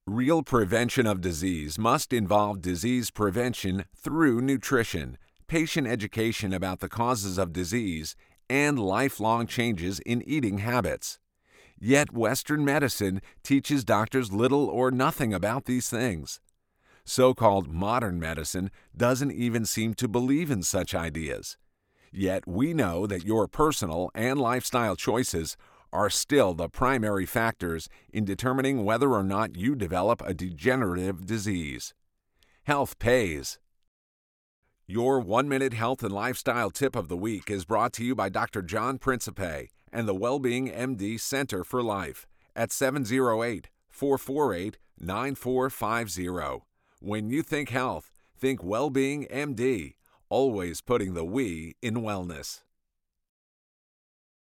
Real prevention of disease must involve disease prevention through nutrition, patient education about the causes of disease, and lifelong changes in eating habits. Yet Western medicine teaches doctors little or nothing about these things. So-called modern medicine doesn't even seem to believe in such ideas. Yet we know that your personal and lifestyle choices are still the primary factors in determining whether or not you develop a degenerative disease. Health pays. Your 1-minute health and lifestyle tip of the week is brought to you by Dr. John Principe and the Wellbeing MD Center for Life at 708-448-9450. When you think health, think Wellbeing MD, always putting the we in wellness.